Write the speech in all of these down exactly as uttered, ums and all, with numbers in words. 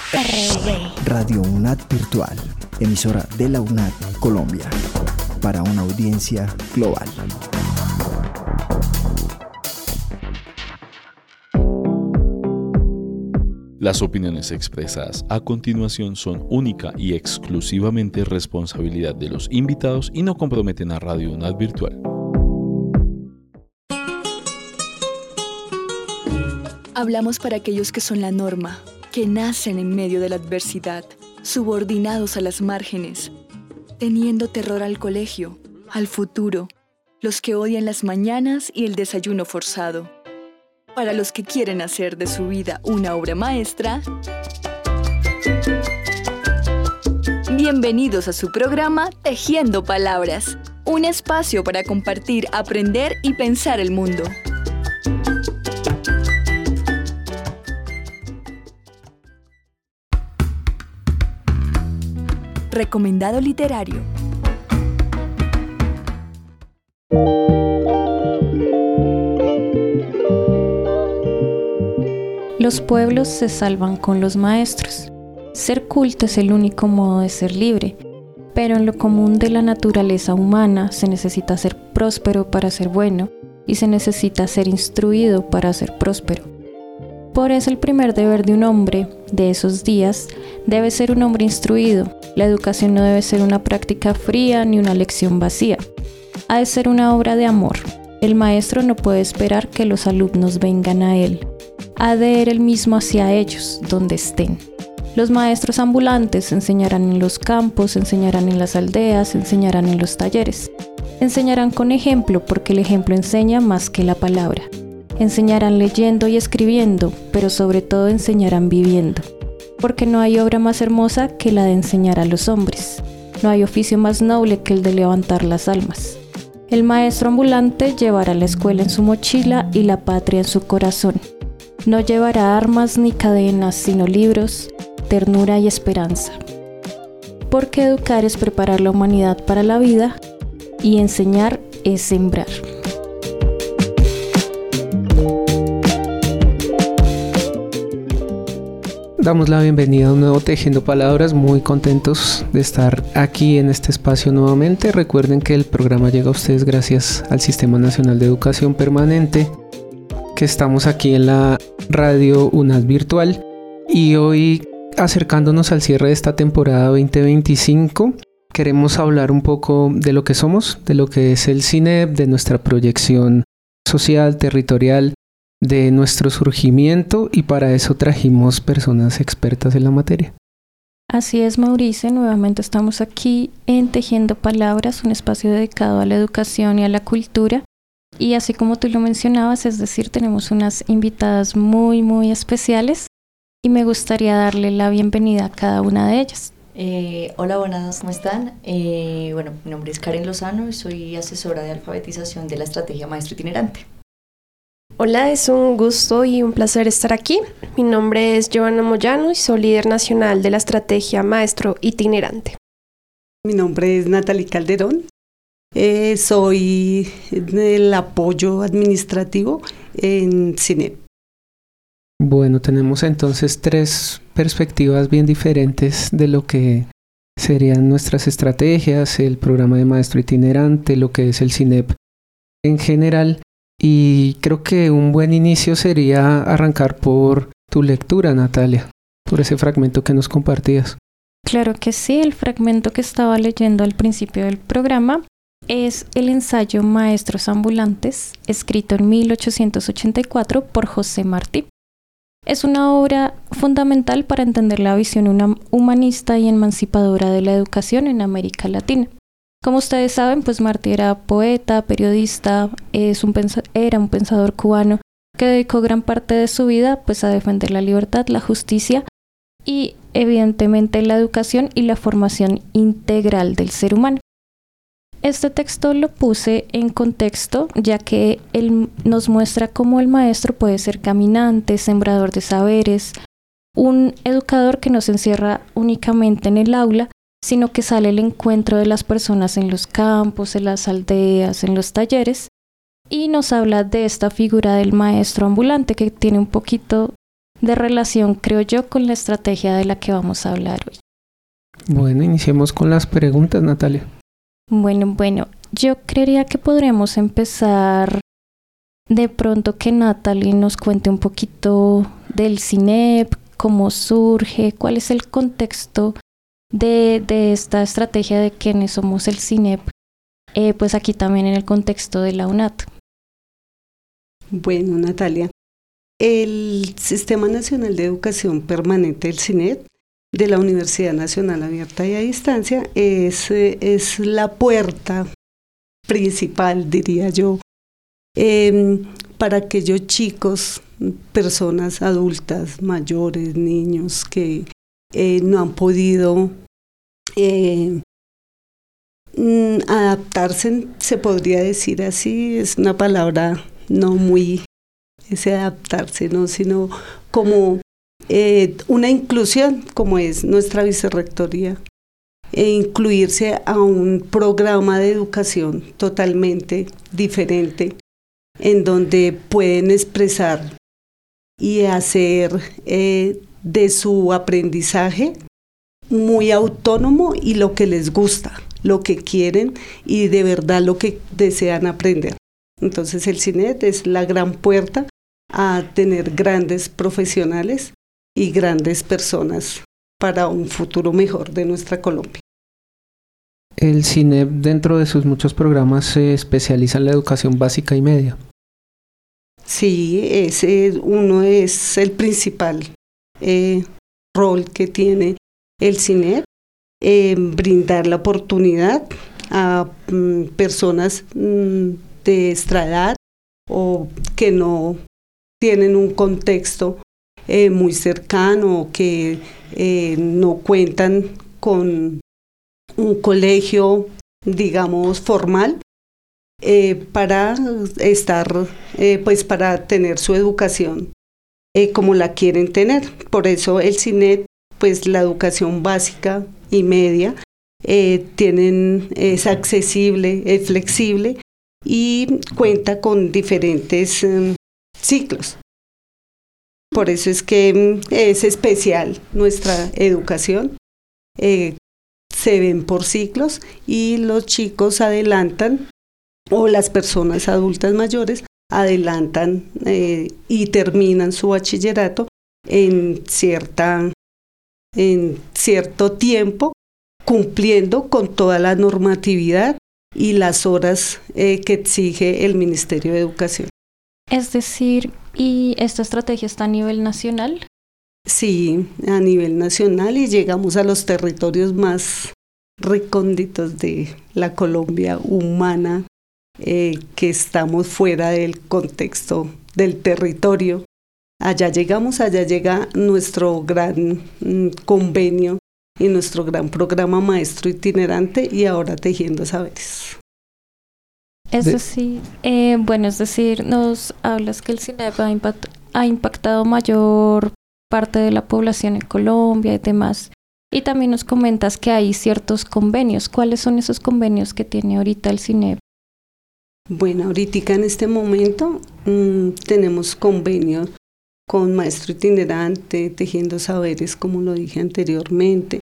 R V. Radio UNAD Virtual, emisora de la UNAD Colombia, para una audiencia global. Las opiniones expresadas a continuación son única y exclusivamente responsabilidad de los invitados y no comprometen a Radio UNAD Virtual. Hablamos para aquellos que son la norma, que nacen en medio de la adversidad, subordinados a las márgenes, teniendo terror al colegio, al futuro, los que odian las mañanas y el desayuno forzado. Para los que quieren hacer de su vida una obra maestra, bienvenidos a su programa Tejiendo Palabras, un espacio para compartir, aprender y pensar el mundo. Recomendado literario. Los pueblos se salvan con los maestros. Ser culto es el único modo de ser libre, pero en lo común de la naturaleza humana se necesita ser próspero para ser bueno y se necesita ser instruido para ser próspero. Por eso el primer deber de un hombre de esos días debe ser un hombre instruido. La educación no debe ser una práctica fría ni una lección vacía. Ha de ser una obra de amor. El maestro no puede esperar que los alumnos vengan a él. Ha de ir él mismo hacia ellos, donde estén. Los maestros ambulantes enseñarán en los campos, enseñarán en las aldeas, enseñarán en los talleres. Enseñarán con ejemplo, porque el ejemplo enseña más que la palabra. Enseñarán leyendo y escribiendo, pero sobre todo enseñarán viviendo. Porque no hay obra más hermosa que la de enseñar a los hombres. No hay oficio más noble que el de levantar las almas. El maestro ambulante llevará la escuela en su mochila y la patria en su corazón. No llevará armas ni cadenas, sino libros, ternura y esperanza. Porque educar es preparar la humanidad para la vida y enseñar es sembrar. Damos la bienvenida a un nuevo Tejiendo Palabras, muy contentos de estar aquí en este espacio nuevamente. Recuerden que el programa llega a ustedes gracias al Sistema Nacional de Educación Permanente, que estamos aquí en la Radio UNAD Virtual y hoy, acercándonos al cierre de esta temporada veinte veinticinco, queremos hablar un poco de lo que somos, de lo que es el CINEP, de nuestra proyección social, territorial, de nuestro surgimiento, y para eso trajimos personas expertas en la materia. Así es, Mauricio, nuevamente estamos aquí en Tejiendo Palabras, un espacio dedicado a la educación y a la cultura. Y así como tú lo mencionabas, es decir, tenemos unas invitadas muy, muy especiales y me gustaría darle la bienvenida a cada una de ellas. Eh, hola, buenas, ¿cómo están? Eh, bueno, mi nombre es Karen Lozano y soy asesora de alfabetización de la estrategia Maestro Itinerante. Hola, es un gusto y un placer estar aquí. Mi nombre es Joana Moyano y soy líder nacional de la estrategia Maestro Itinerante. Mi nombre es Natalie Calderón. Eh, soy del apoyo administrativo en CINEP. Bueno, tenemos entonces tres perspectivas bien diferentes de lo que serían nuestras estrategias, el programa de Maestro Itinerante, lo que es el CINEP en general. Y creo que un buen inicio sería arrancar por tu lectura, Natalia, por ese fragmento que nos compartías. Claro que sí, el fragmento que estaba leyendo al principio del programa es el ensayo Maestros Ambulantes, escrito en mil ochocientos ochenta y cuatro por José Martí. Es una obra fundamental para entender la visión humanista y emancipadora de la educación en América Latina. Como ustedes saben, pues Martí era poeta, periodista, es un pens- era un pensador cubano que dedicó gran parte de su vida pues, a defender la libertad, la justicia y evidentemente la educación y la formación integral del ser humano. Este texto lo puse en contexto ya que él nos muestra cómo el maestro puede ser caminante, sembrador de saberes, un educador que no se encierra únicamente en el aula, sino que sale al encuentro de las personas en los campos, en las aldeas, en los talleres, y nos habla de esta figura del maestro ambulante que tiene un poquito de relación, creo yo, con la estrategia de la que vamos a hablar hoy. Bueno, iniciemos con las preguntas, Natalia. Bueno, bueno, yo creería que podríamos empezar de pronto que Natalie nos cuente un poquito del CINEP, cómo surge, cuál es el contexto de, de esta estrategia de quienes somos el CINEP, eh, pues aquí también en el contexto de la UNAT. Bueno, Natalia, el Sistema Nacional de Educación Permanente, el CINEP, de la Universidad Nacional Abierta y a Distancia, es, es la puerta principal, diría yo, eh, para aquellos chicos, personas adultas, mayores, niños que eh, no han podido eh, adaptarse, se podría decir así, es una palabra no muy, ese adaptarse, ¿no? Sino como eh, una inclusión, como es nuestra vicerrectoría, e incluirse a un programa de educación totalmente diferente, en donde pueden expresar y hacer eh, de su aprendizaje muy autónomo y lo que les gusta, lo que quieren y de verdad lo que desean aprender. Entonces el CINEP es la gran puerta a tener grandes profesionales y grandes personas para un futuro mejor de nuestra Colombia. El CINEP, dentro de sus muchos programas, se especializa en la educación básica y media. Sí, ese uno es el principal eh, rol que tiene el CINEP, eh, brindar la oportunidad a mm, personas mm, de nuestra edad o que no tienen un contexto eh, muy cercano o que eh, no cuentan con un colegio, digamos, formal, eh, para estar, eh, pues para tener su educación eh, como la quieren tener. Por eso el CINEP, pues la educación básica y media, eh, tienen, es accesible, es flexible y cuenta con diferentes eh, ciclos. Por eso es que es especial nuestra educación. Eh, se ven por ciclos y los chicos adelantan, o las personas adultas mayores adelantan eh, y terminan su bachillerato en, cierta, en cierto tiempo, cumpliendo con toda la normatividad y las horas eh, que exige el Ministerio de Educación. Es decir, ¿y esta estrategia está a nivel nacional? Sí, a nivel nacional, y llegamos a los territorios más recónditos de la Colombia humana, eh, que estamos fuera del contexto del territorio. Allá llegamos, allá llega nuestro gran mm, convenio y nuestro gran programa maestro itinerante y ahora Tejiendo Saberes. Es decir, eh, bueno, es decir, nos hablas que el CINEP ha, impact, ha impactado mayor parte de la población en Colombia y demás. Y también nos comentas que hay ciertos convenios. ¿Cuáles son esos convenios que tiene ahorita el CINEP? Bueno, ahorita en este momento mmm, tenemos convenios con Maestro Itinerante, Tejiendo Saberes, como lo dije anteriormente.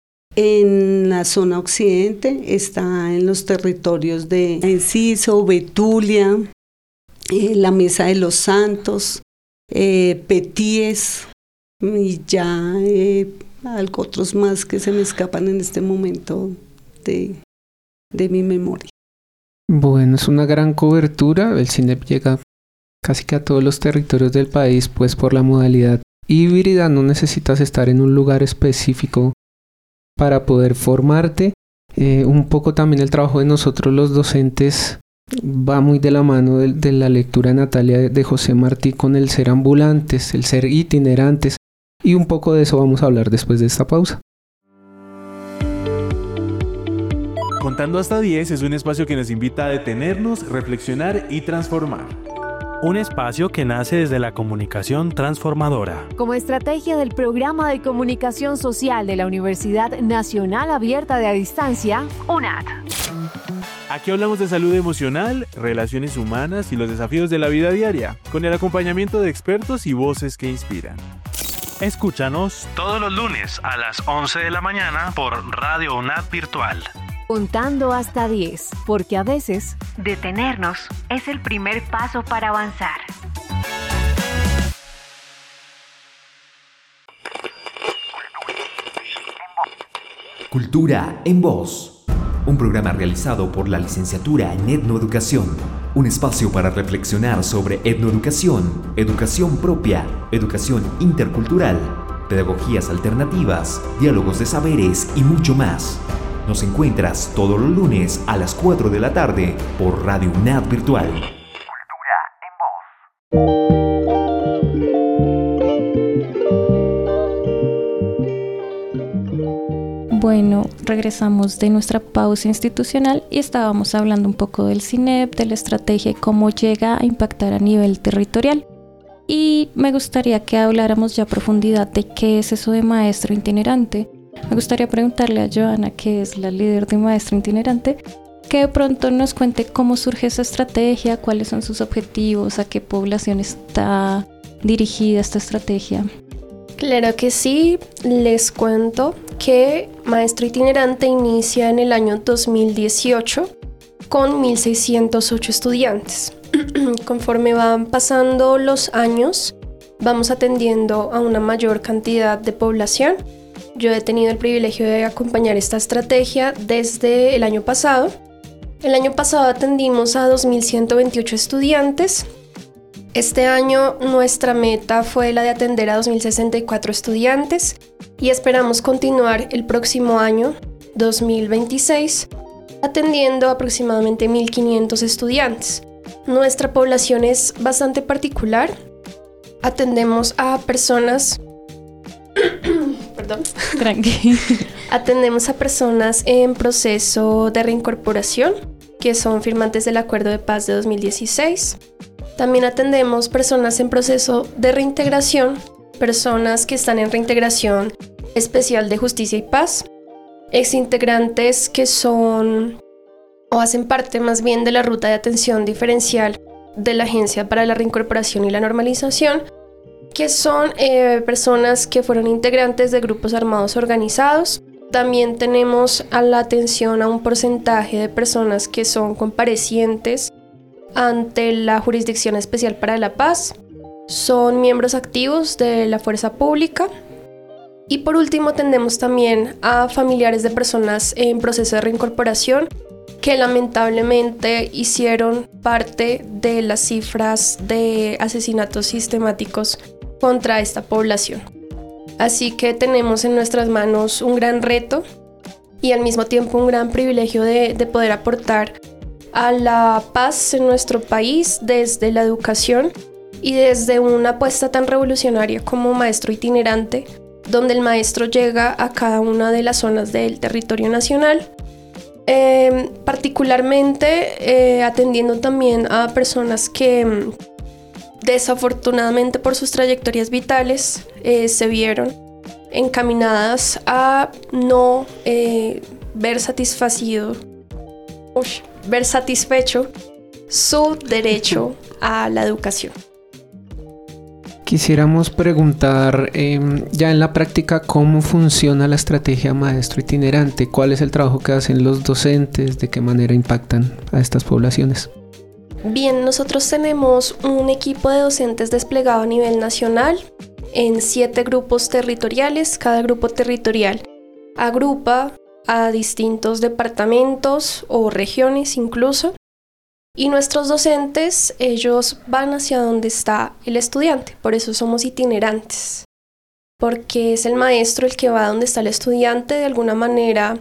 En la zona occidente está en los territorios de Enciso, Betulia, eh, la Mesa de los Santos, eh, Petíes y ya eh, algo otros más que se me escapan en este momento de, de mi memoria. Bueno, es una gran cobertura. El CINEP llega casi que a todos los territorios del país, pues por la modalidad híbrida no necesitas estar en un lugar específico para poder formarte. Eh, un poco también el trabajo de nosotros los docentes va muy de la mano de, de la lectura de Natalia de, de José Martí con el ser ambulantes, el ser itinerantes, y un poco de eso vamos a hablar después de esta pausa. Contando hasta diez es un espacio que nos invita a detenernos, reflexionar y transformar. Un espacio que nace desde la comunicación transformadora. Como estrategia del Programa de Comunicación Social de la Universidad Nacional Abierta de a Distancia, UNAD. Aquí hablamos de salud emocional, relaciones humanas y los desafíos de la vida diaria, con el acompañamiento de expertos y voces que inspiran. Escúchanos todos los lunes a las once de la mañana por Radio UNAD Virtual. Contando hasta diez, porque a veces detenernos es el primer paso para avanzar. Cultura en Voz, un programa realizado por la licenciatura en Etnoeducación, un espacio para reflexionar sobre etnoeducación, educación propia, educación intercultural, pedagogías alternativas, diálogos de saberes y mucho más. Nos encuentras todos los lunes a las cuatro de la tarde por Radio UNAD Virtual. Cultura en Voz. Bueno, regresamos de nuestra pausa institucional y estábamos hablando un poco del CINEP, de la estrategia y cómo llega a impactar a nivel territorial. Y me gustaría que habláramos ya a profundidad de qué es eso de maestro itinerante. Me gustaría preguntarle a Joana, que es la líder de Maestro Itinerante, que de pronto nos cuente cómo surge esa estrategia, cuáles son sus objetivos, a qué población está dirigida esta estrategia. Claro que sí, les cuento que Maestro Itinerante inicia en el año dos mil dieciocho con mil seiscientos ocho estudiantes. Conforme van pasando los años, vamos atendiendo a una mayor cantidad de población. Yo he tenido el privilegio de acompañar esta estrategia desde el año pasado. El año pasado atendimos a dos mil ciento veintiocho estudiantes. Este año nuestra meta fue la de atender a dos mil sesenta y cuatro estudiantes y esperamos continuar el próximo año, dos mil veintiséis, atendiendo aproximadamente mil quinientos estudiantes. Nuestra población es bastante particular. Atendemos a personas... Perdón. Tranqui. Atendemos a personas en proceso de reincorporación, que son firmantes del Acuerdo de Paz de dos mil dieciséis. También atendemos personas en proceso de reintegración, personas que están en reintegración especial de justicia y paz, exintegrantes que son o hacen parte más bien de la ruta de atención diferencial de la Agencia para la Reincorporación y la Normalización, que son eh, personas que fueron integrantes de grupos armados organizados. También tenemos a la atención a un porcentaje de personas que son comparecientes ante la Jurisdicción Especial para la Paz, son miembros activos de la fuerza pública. Y por último atendemos también a familiares de personas en proceso de reincorporación que lamentablemente hicieron parte de las cifras de asesinatos sistemáticos contra esta población. Así que tenemos en nuestras manos un gran reto y al mismo tiempo un gran privilegio de, de poder aportar a la paz en nuestro país desde la educación y desde una apuesta tan revolucionaria como Maestro Itinerante, donde el maestro llega a cada una de las zonas del territorio nacional, eh, particularmente eh, atendiendo también a personas que desafortunadamente por sus trayectorias vitales eh, se vieron encaminadas a no eh, ver satisfacido, uy, ver satisfecho su derecho a la educación. Quisiéramos preguntar eh, ya en la práctica cómo funciona la estrategia Maestro Itinerante, cuál es el trabajo que hacen los docentes, de qué manera impactan a estas poblaciones. Bien, nosotros tenemos un equipo de docentes desplegado a nivel nacional en siete grupos territoriales. Cada grupo territorial agrupa a distintos departamentos o regiones incluso. Y nuestros docentes, ellos van hacia donde está el estudiante, por eso somos itinerantes. Porque es el maestro el que va donde está el estudiante, de alguna manera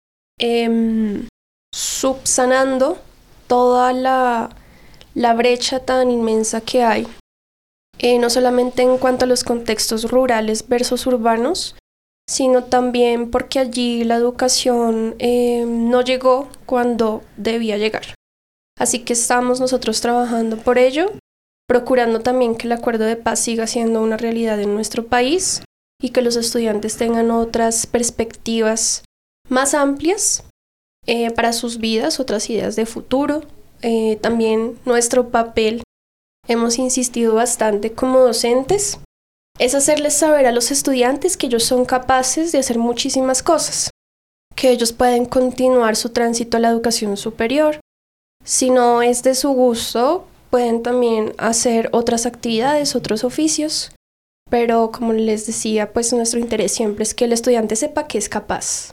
eh, subsanando toda la, la brecha tan inmensa que hay. Eh, no solamente en cuanto a los contextos rurales versus urbanos, sino también porque allí la educación eh, no llegó cuando debía llegar. Así que estamos nosotros trabajando por ello, procurando también que el acuerdo de paz siga siendo una realidad en nuestro país y que los estudiantes tengan otras perspectivas más amplias eh, para sus vidas, otras ideas de futuro. Eh, también nuestro papel, hemos insistido bastante como docentes, es hacerles saber a los estudiantes que ellos son capaces de hacer muchísimas cosas, que ellos pueden continuar su tránsito a la educación superior. Si no es de su gusto, pueden también hacer otras actividades, otros oficios, pero como les decía, pues nuestro interés siempre es que el estudiante sepa que es capaz.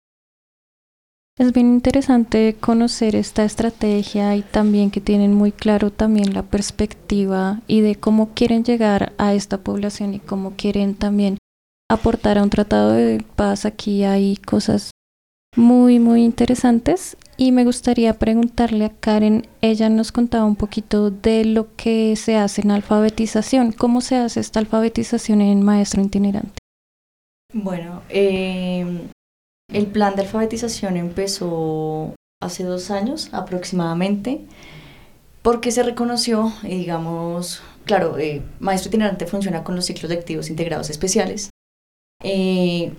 Es bien interesante conocer esta estrategia y también que tienen muy claro también la perspectiva y de cómo quieren llegar a esta población y cómo quieren también aportar a un tratado de paz. Aquí hay cosas muy, muy interesantes y me gustaría preguntarle a Karen, ella nos contaba un poquito de lo que se hace en alfabetización. ¿Cómo se hace esta alfabetización en maestro itinerante? Bueno, eh, el plan de alfabetización empezó hace dos años aproximadamente porque se reconoció, digamos, claro, eh, maestro itinerante funciona con los ciclos lectivos integrados especiales, eh,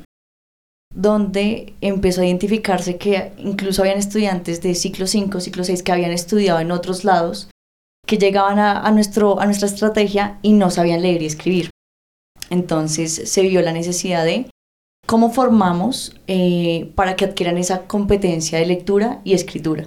donde empezó a identificarse que incluso habían estudiantes de ciclo cinco, ciclo seis que habían estudiado en otros lados, que llegaban a, a, nuestro, a nuestra estrategia y no sabían leer y escribir. Entonces se vio la necesidad de cómo formamos eh, para que adquieran esa competencia de lectura y escritura.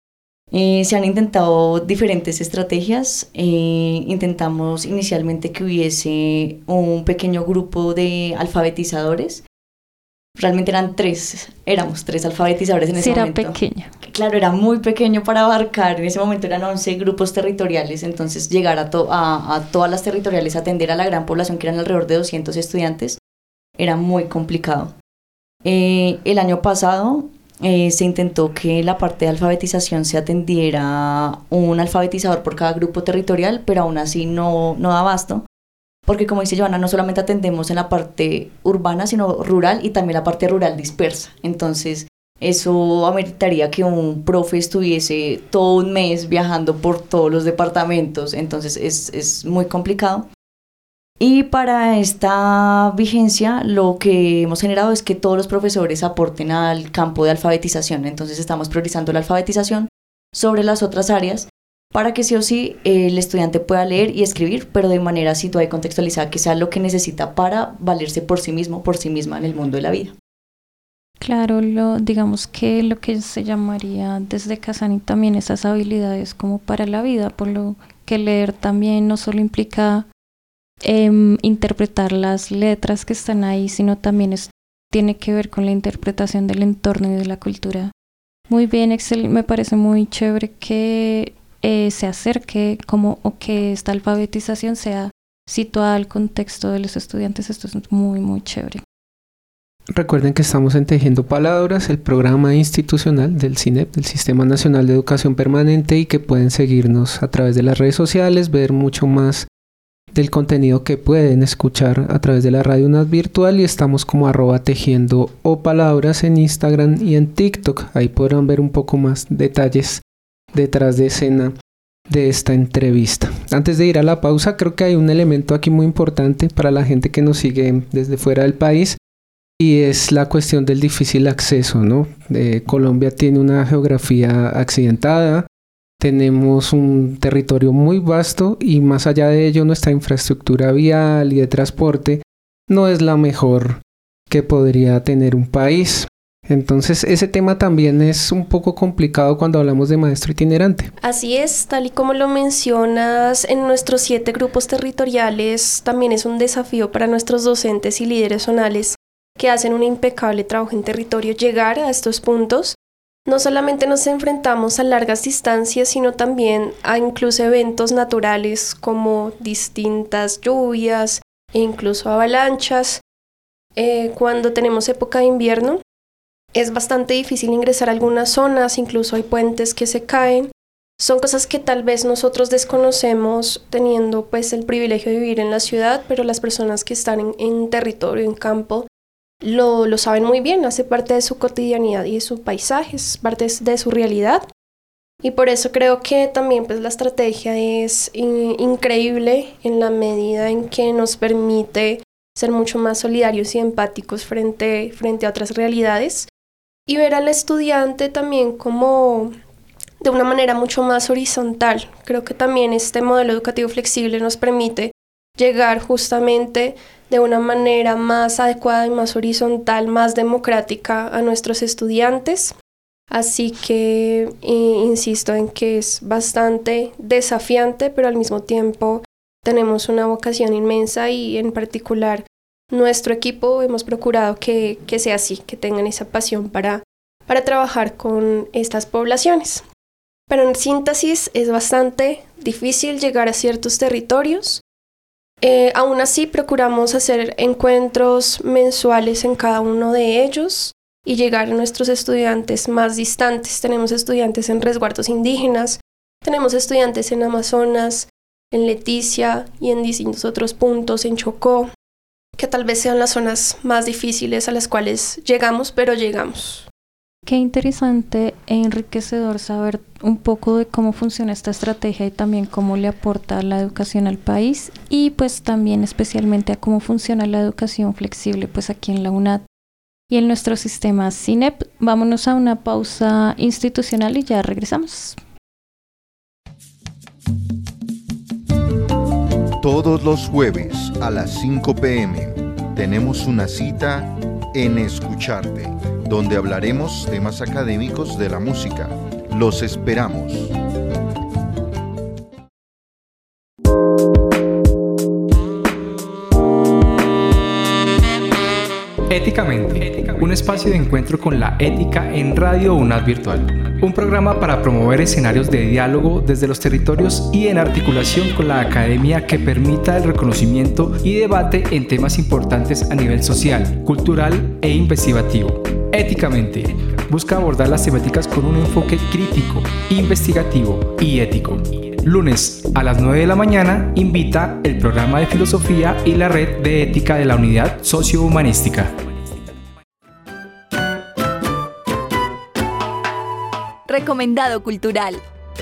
Eh, se han intentado diferentes estrategias. Eh, intentamos inicialmente que hubiese un pequeño grupo de alfabetizadores. Realmente eran tres, éramos tres alfabetizadores en ese sí, momento. Era pequeño. Claro, era muy pequeño para abarcar. En ese momento eran once grupos territoriales, entonces llegar a, to a, a todas las territoriales, atender a la gran población que eran alrededor de doscientos estudiantes, era muy complicado. Eh, el año pasado eh, se intentó que la parte de alfabetización se atendiera un alfabetizador por cada grupo territorial, pero aún así no, no da abasto, porque como dice Joana, no solamente atendemos en la parte urbana, sino rural y también la parte rural dispersa. Entonces eso ameritaría que un profe estuviese todo un mes viajando por todos los departamentos, entonces es, es muy complicado. Y para esta vigencia lo que hemos generado es que todos los profesores aporten al campo de alfabetización. Entonces estamos priorizando la alfabetización sobre las otras áreas para que sí o sí el estudiante pueda leer y escribir, pero de manera situada y contextualizada, que sea lo que necesita para valerse por sí mismo, por sí misma en el mundo de la vida. Claro, lo, digamos que lo que se llamaría desde Casani también esas habilidades como para la vida, por lo que leer también no solo implica Eh, interpretar las letras que están ahí, sino también es, tiene que ver con la interpretación del entorno y de la cultura. Muy bien, Excel, me parece muy chévere que eh, se acerque como o que esta alfabetización sea situada al contexto de los estudiantes. Esto es muy, muy chévere. Recuerden que estamos en Tejiendo Palabras, el programa institucional del CINEP, del Sistema Nacional de Educación Permanente, y que pueden seguirnos a través de las redes sociales, ver mucho más del contenido que pueden escuchar a través de la Radio UNAD virtual, y estamos como arroba tejiendo o palabras en Instagram y en TikTok. Ahí podrán ver un poco más detalles detrás de escena de esta entrevista. Antes de ir a la pausa, creo que hay un elemento aquí muy importante para la gente que nos sigue desde fuera del país, y es la cuestión del difícil acceso, ¿no? Eh, Colombia tiene una geografía accidentada. Tenemos un territorio muy vasto y más allá de ello nuestra infraestructura vial y de transporte no es la mejor que podría tener un país. Entonces ese tema también es un poco complicado cuando hablamos de maestro itinerante. Así es, tal y como lo mencionas, en nuestros siete grupos territoriales también es un desafío para nuestros docentes y líderes zonales que hacen un impecable trabajo en territorio llegar a estos puntos. No solamente nos enfrentamos a largas distancias, sino también a incluso eventos naturales como distintas lluvias e incluso avalanchas. Eh, cuando tenemos época de invierno, es bastante difícil ingresar a algunas zonas, incluso hay puentes que se caen. Son cosas que tal vez nosotros desconocemos teniendo pues el privilegio de vivir en la ciudad, pero las personas que están en, en territorio, en campo, Lo, lo saben muy bien, hace parte de su cotidianidad y de su paisaje, es parte de su realidad. Y por eso creo que también pues, la estrategia es in, increíble en la medida en que nos permite ser mucho más solidarios y empáticos frente, frente a otras realidades. y ver al estudiante también como de una manera mucho más horizontal. Creo que también este modelo educativo flexible nos permite llegar justamente de una manera más adecuada y más horizontal, más democrática a nuestros estudiantes. Así que eh, insisto en que es bastante desafiante, pero al mismo tiempo tenemos una vocación inmensa y en particular nuestro equipo hemos procurado que, que sea así, que tengan esa pasión para, para trabajar con estas poblaciones. Pero en síntesis es bastante difícil llegar a ciertos territorios. Eh, aún así procuramos hacer encuentros mensuales en cada uno de ellos y llegar a nuestros estudiantes más distantes. Tenemos estudiantes en resguardos indígenas, tenemos estudiantes en Amazonas, en Leticia y en distintos otros puntos, en Chocó, que tal vez sean las zonas más difíciles a las cuales llegamos, pero llegamos. Qué interesante e enriquecedor saber un poco de cómo funciona esta estrategia y también cómo le aporta la educación al país y pues también especialmente a cómo funciona la educación flexible pues aquí en la UNAD y en nuestro sistema CINEP. Vámonos a una pausa institucional y ya regresamos. Todos los jueves a las cinco p m tenemos una cita en Escucharte, donde hablaremos temas académicos de la música. Los esperamos. Éticamente, un espacio de encuentro con la ética en Radio UNAD Virtual. Un programa para promover escenarios de diálogo desde los territorios y en articulación con la academia que permita el reconocimiento y debate en temas importantes a nivel social, cultural e investigativo. Éticamente, busca abordar las temáticas con un enfoque crítico, investigativo y ético. Lunes a las nueve de la mañana invita el programa de filosofía y la red de ética de la unidad sociohumanística. Recomendado cultural.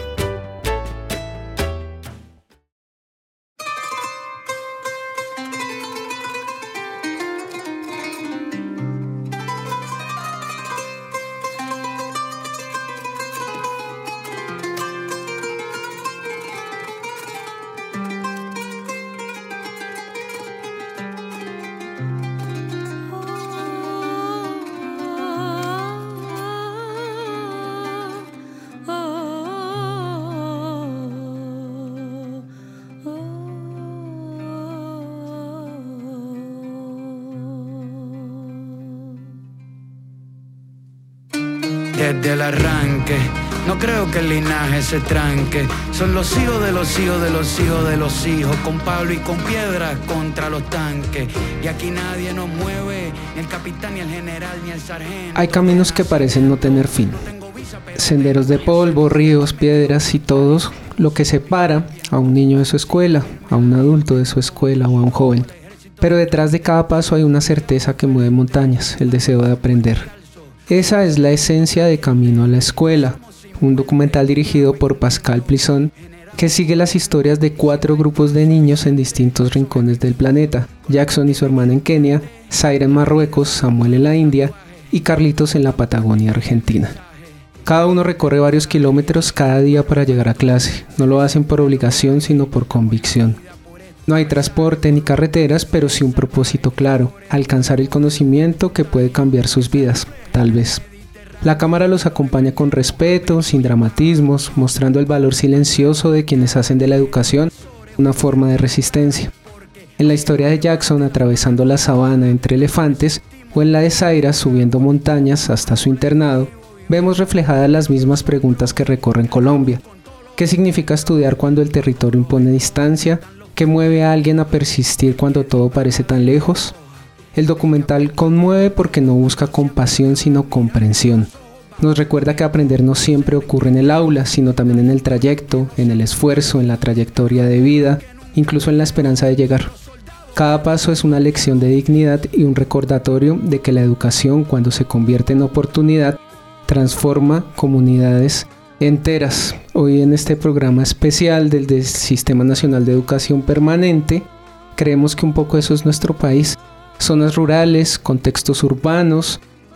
Desde el arranque, no creo que el linaje se tranque. Son los hijos de los hijos de los hijos de los hijos, con palo y con piedras contra los tanques. Y aquí nadie nos mueve, ni el capitán, ni el general, ni el sargento. Hay caminos que parecen no tener fin. Senderos de polvo, ríos, piedras y todo lo que separa a un niño de su escuela, a un adulto de su escuela o a un joven. Pero detrás de cada paso hay una certeza que mueve montañas, el deseo de aprender. Esa es la esencia de Camino a la Escuela, un documental dirigido por Pascal Plisson que sigue las historias de cuatro grupos de niños en distintos rincones del planeta: Jackson y su hermana en Kenia, Zaira en Marruecos, Samuel en la India y Carlitos en la Patagonia Argentina. Cada uno recorre varios kilómetros cada día para llegar a clase. No lo hacen por obligación, sino por convicción. No hay transporte ni carreteras, pero sí un propósito claro: alcanzar el conocimiento que puede cambiar sus vidas, tal vez. La cámara los acompaña con respeto, sin dramatismos, mostrando el valor silencioso de quienes hacen de la educación una forma de resistencia. En la historia de Jackson atravesando la sabana entre elefantes, o en la de Zaira subiendo montañas hasta su internado, vemos reflejadas las mismas preguntas que recorren Colombia. ¿Qué significa estudiar cuando el territorio impone distancia? ¿Qué mueve a alguien a persistir cuando todo parece tan lejos? El documental conmueve porque no busca compasión sino comprensión. Nos recuerda que aprender no siempre ocurre en el aula, sino también en el trayecto, en el esfuerzo, en la trayectoria de vida, incluso en la esperanza de llegar. Cada paso es una lección de dignidad y un recordatorio de que la educación, cuando se convierte en oportunidad, transforma comunidades enteras. Hoy en este programa especial del, del Sistema Nacional de Educación Permanente, creemos que un poco eso es nuestro país. Zonas rurales, contextos urbanos,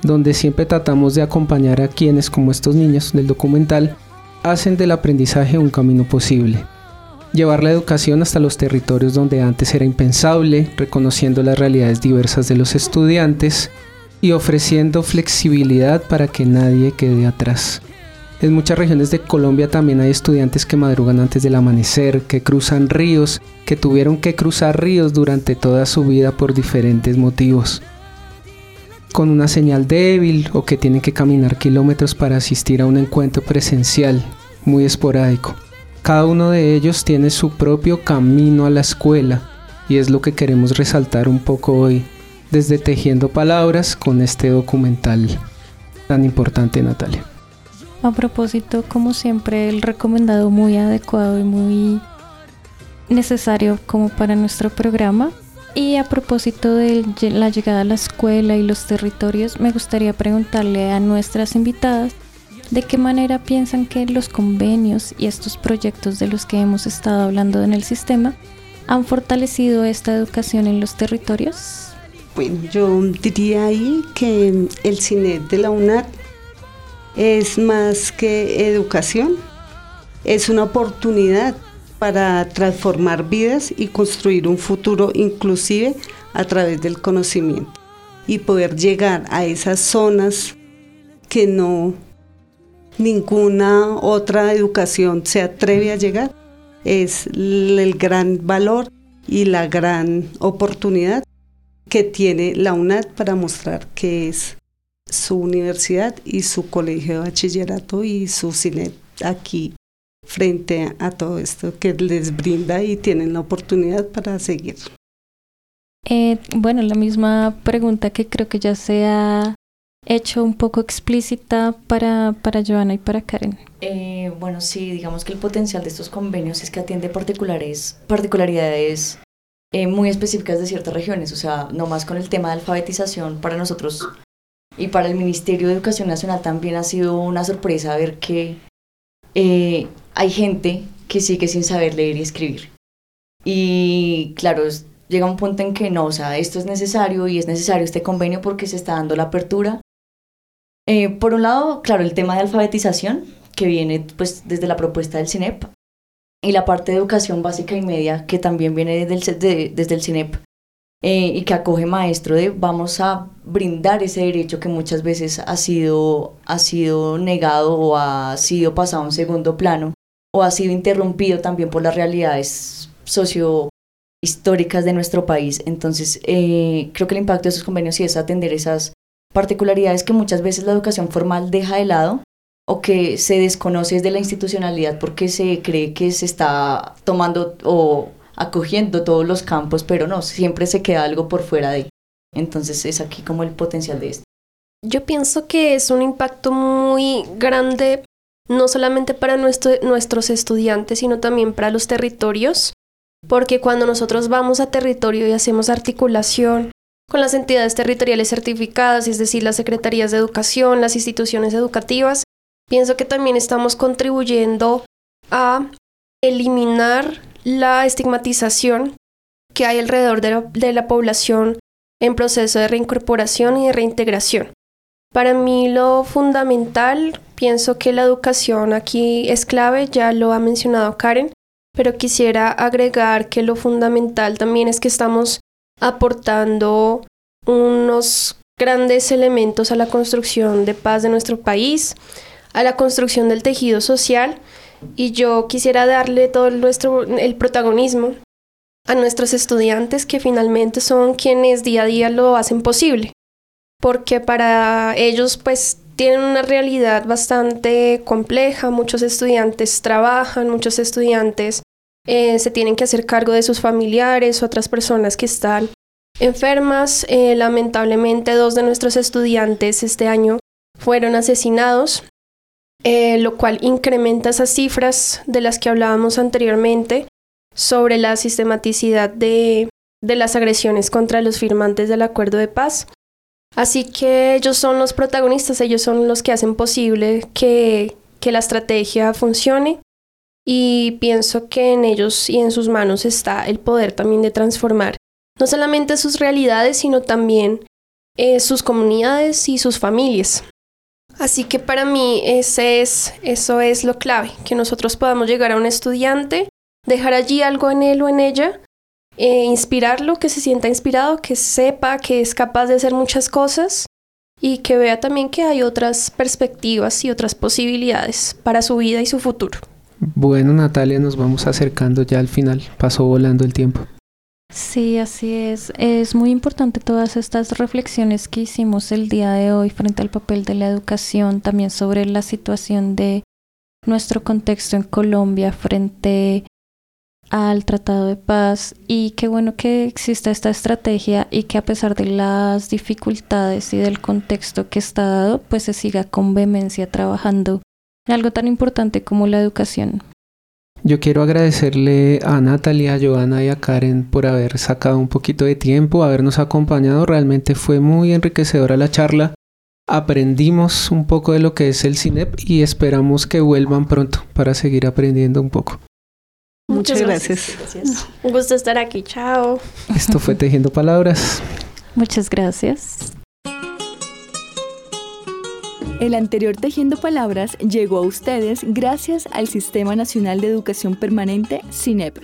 donde siempre tratamos de acompañar a quienes, como estos niños del documental, hacen del aprendizaje un camino posible. Llevar la educación hasta los territorios donde antes era impensable, reconociendo las realidades diversas de los estudiantes y ofreciendo flexibilidad para que nadie quede atrás. En muchas regiones de Colombia también hay estudiantes que madrugan antes del amanecer, que cruzan ríos, que tuvieron que cruzar ríos durante toda su vida por diferentes motivos, con una señal débil o que tienen que caminar kilómetros para asistir a un encuentro presencial, muy esporádico. Cada uno de ellos tiene su propio camino a la escuela y es lo que queremos resaltar un poco hoy, desde Tejiendo Palabras con este documental tan importante, Natalia. A propósito, como siempre, el recomendado muy adecuado y muy necesario como para nuestro programa. Y a propósito de la llegada a la escuela y los territorios, me gustaría preguntarle a nuestras invitadas de qué manera piensan que los convenios y estos proyectos de los que hemos estado hablando en el sistema han fortalecido esta educación en los territorios. Bueno, yo diría ahí que el CINEP de la UNAD es más que educación, es una oportunidad para transformar vidas y construir un futuro inclusive a través del conocimiento y poder llegar a esas zonas que no ninguna otra educación se atreve a llegar. Es el gran valor y la gran oportunidad que tiene la UNAD para mostrar que es su universidad y su colegio de bachillerato y su CINEP aquí frente a todo esto que les brinda y tienen la oportunidad para seguir. Eh, bueno, la misma pregunta que creo que ya se ha hecho un poco explícita para, para Joana y para Karen. Eh, bueno, sí, digamos que el potencial de estos convenios es que atiende particulares, particularidades eh, muy específicas de ciertas regiones, o sea, no más con el tema de alfabetización para nosotros y para el Ministerio de Educación Nacional también ha sido una sorpresa ver que eh, hay gente que sigue sin saber leer y escribir. Y claro, es, llega un punto en que no, o sea, esto es necesario y es necesario este convenio porque se está dando la apertura. Eh, por un lado, claro, el tema de alfabetización, que viene pues desde la propuesta del CINEP, y la parte de educación básica y media, que también viene desde el, de, desde el CINEP, eh, y que acoge maestro de vamos a brindar ese derecho que muchas veces ha sido, ha sido negado o ha sido pasado a un segundo plano, o ha sido interrumpido también por las realidades sociohistóricas de nuestro país. Entonces, eh, creo que el impacto de esos convenios sí es atender esas particularidades que muchas veces la educación formal deja de lado o que se desconoce desde la institucionalidad porque se cree que se está tomando o acogiendo todos los campos, pero no, siempre se queda algo por fuera de. Entonces es aquí como el potencial de esto. Yo pienso que es un impacto muy grande, no solamente para nuestro, nuestros estudiantes, sino también para los territorios, porque cuando nosotros vamos a territorio y hacemos articulación con las entidades territoriales certificadas, es decir, las secretarías de educación, las instituciones educativas, pienso que también estamos contribuyendo a eliminar la estigmatización que hay alrededor de la, de la población en proceso de reincorporación y de reintegración. Para mí lo fundamental, pienso que la educación aquí es clave, ya lo ha mencionado Karen, pero quisiera agregar que lo fundamental también es que estamos aportando unos grandes elementos a la construcción de paz de nuestro país, a la construcción del tejido social, y yo quisiera darle todo nuestro, el protagonismo a nuestros estudiantes que finalmente son quienes día a día lo hacen posible, porque para ellos pues tienen una realidad bastante compleja, muchos estudiantes trabajan, muchos estudiantes eh, se tienen que hacer cargo de sus familiares, otras personas que están enfermas. Eh, lamentablemente dos de nuestros estudiantes este año fueron asesinados, eh, lo cual incrementa esas cifras de las que hablábamos anteriormente sobre la sistematicidad de, de las agresiones contra los firmantes del acuerdo de paz. Así que ellos son los protagonistas, ellos son los que hacen posible que, que la estrategia funcione, y pienso que en ellos y en sus manos está el poder también de transformar no solamente sus realidades, sino también eh, sus comunidades y sus familias. Así que para mí ese es, eso es lo clave, que nosotros podamos llegar a un estudiante, dejar allí algo en él o en ella, eh, inspirarlo, que se sienta inspirado, que sepa que es capaz de hacer muchas cosas y que vea también que hay otras perspectivas y otras posibilidades para su vida y su futuro. Bueno, Natalia, nos vamos acercando ya al final. Pasó volando el tiempo. Sí, así es. Es muy importante todas estas reflexiones que hicimos el día de hoy frente al papel de la educación, también sobre la situación de nuestro contexto en Colombia frente al Tratado de Paz, y qué bueno que exista esta estrategia y que a pesar de las dificultades y del contexto que está dado, pues se siga con vehemencia trabajando en algo tan importante como la educación. Yo quiero agradecerle a Natalia, a Joana y a Karen por haber sacado un poquito de tiempo, habernos acompañado. Realmente fue muy enriquecedora la charla. Aprendimos un poco de lo que es el CINEP y esperamos que vuelvan pronto para seguir aprendiendo un poco. Muchas gracias. gracias. Un gusto estar aquí. Chao. Esto fue Tejiendo Palabras. Muchas gracias. El anterior Tejiendo Palabras llegó a ustedes gracias al Sistema Nacional de Educación Permanente, CINEP.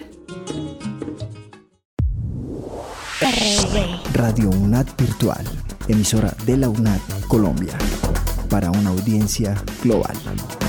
Radio UNAD Virtual, emisora de la UNAD Colombia, para una audiencia global.